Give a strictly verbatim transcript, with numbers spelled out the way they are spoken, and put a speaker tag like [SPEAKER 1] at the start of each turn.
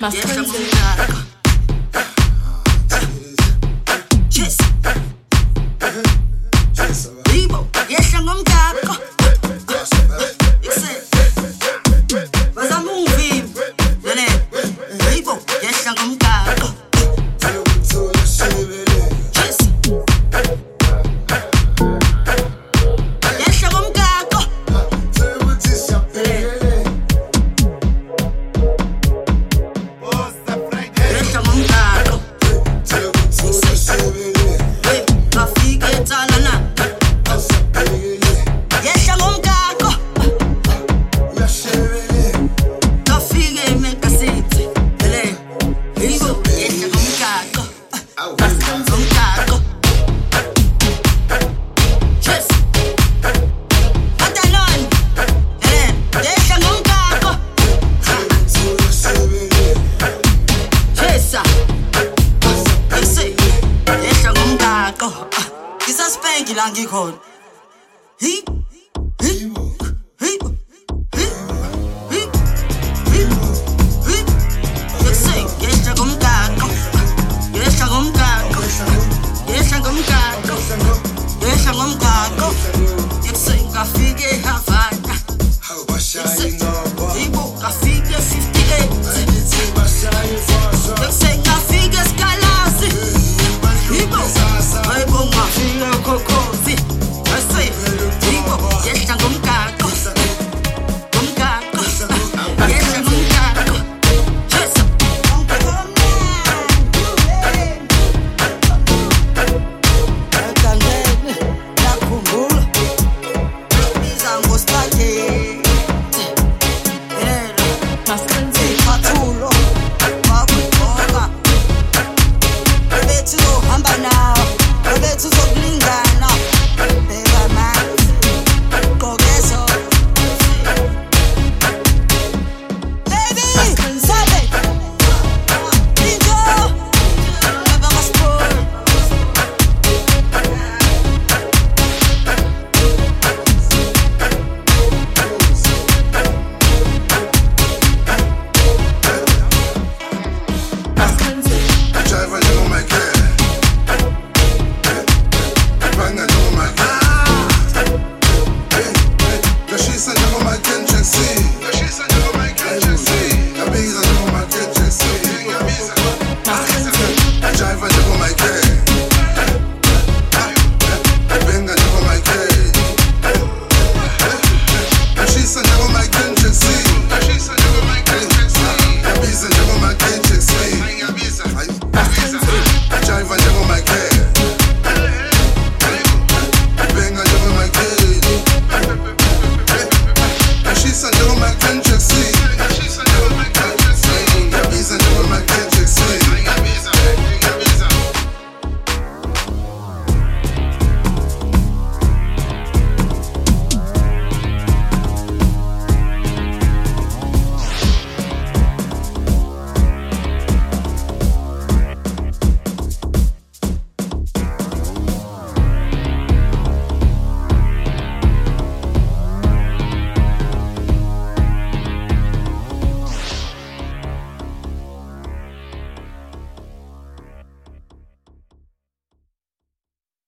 [SPEAKER 1] yehla ngomgaqo. Yes. Yibo, yehla ngomgaqo. Bazama ungivimba. Lele. Yibo, yehla ngomgaqo. Yes. Yehla ngomgaqo. Ngikhona hi hi hi hi hi hi yesay yesha ngomgaqo yesha ngomgaqo yesha ngomgaqo yesha ngomgaqo yesay ngafike eHavana yibo ngafike fifty-eight yesay ngafike eSkalazi yibo hayibo ngafike Coco yehla ngomgaqo ngomgaqo yehla ngomgaqo yes akangene yakhumbula izango stake era masenze pathulo